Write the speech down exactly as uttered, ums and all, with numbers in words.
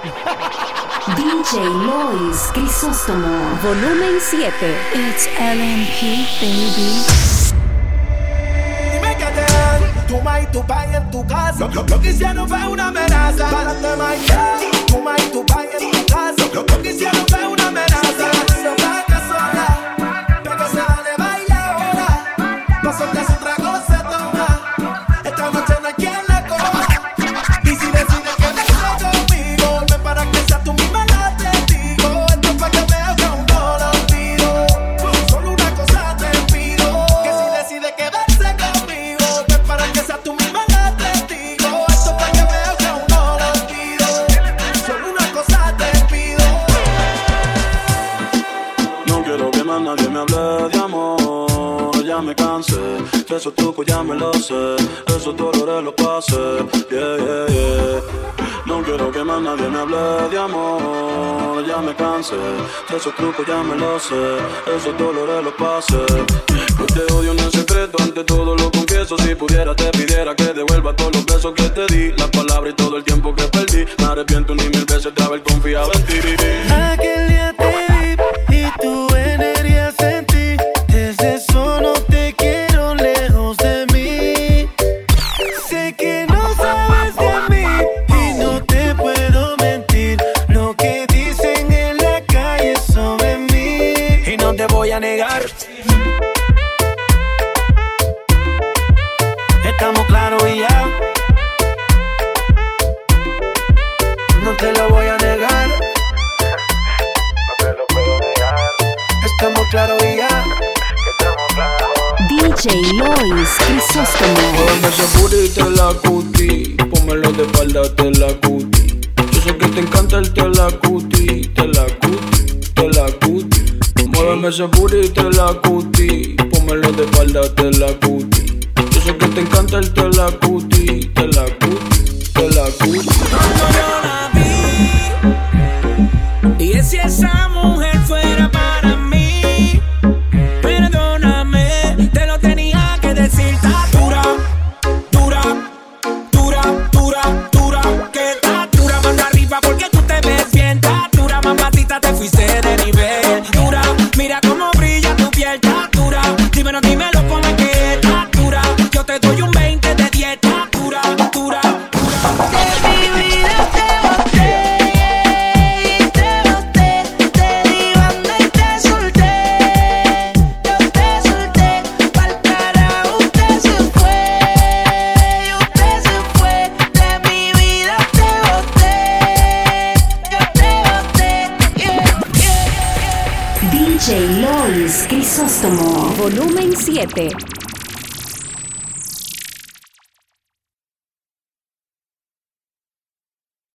D J Lois Crisóstomo, volumen siete. It's L M P, baby. Dime que te dan tu ma y tu pa en tu casa. Lo, lo, lo que hicieron fue una amenaza. Para te ma, tu ma y tu pa en tu casa. Lo, lo que hicieron fue una amenaza. Se vaca sola, pero sale baila ahora. Paso que su trago se toma. Esta noche no hay quien la coja. Y si decides quedarse conmigo, ven para que sea tú misma la testigo. Esto es pa' que veas que aún no lo olvido. Solo una cosa te pido, que si decides quedarse conmigo, ven para que sea tú misma la testigo. Esto es pa' que veas que aún no lo olvido. Solo una cosa te pido. No quiero que más nadie me hable de amor, ya me cansé. De esos trucos ya me lo sé, esos dolores los pasé, yeah, yeah, yeah. No quiero que más nadie me hable de amor, ya me cansé. De esos trucos ya me lo sé, esos dolores los pasé. No te odio en el secreto, ante todo lo confieso. Si pudiera te pidiera que devuelva todos los besos que te di, las palabras y todo el tiempo que perdí. Me arrepiento ni mil veces de haber confiado en ti. Aquel día te vi y tu energía sentí. Desde eso no te quiero lejos de mí. Sé que no sabes de mí y no te puedo mentir. Lo que dicen en la calle sobre mí y no te voy a negar. Estamos claros y ya. No te lo voy a negar. No te lo puedo negar. Estamos claros y ya. D J Lois Crisóstomo. Póngame ese booty te la cuti, pónmelo de espalda te la cuti. Yo sé que te encanta el te la cuti, te la cuti, te la cuti. Muéveme ese booty te la cuti, pónmelo de espalda te la cuti. Yo sé que te encanta el te la cuti, te la cuti, te la cuti. Cuando yo la vi, y si esa mujer fuera para mí, perdóname, te lo tenía que decir. Está dura, dura, dura, dura, dura, que está dura, manda arriba porque tú te ves bien. Está dura, mamacita, te fuiste de nivel. Dura, mira cómo brilla tu piel. Está dura, dímelo, dímelo, cómo es que está dura. Yo te doy un veinte de dieta. Dura, dura, dura. De mi vida te boté y te boté, te di banda y te solté. Yo te solté, pa'l carajo usted se fue, y usted se fue. De mi vida te boté, yo te boté, yeah, yeah, yeah. D J Lois Crisóstomo, volumen siete.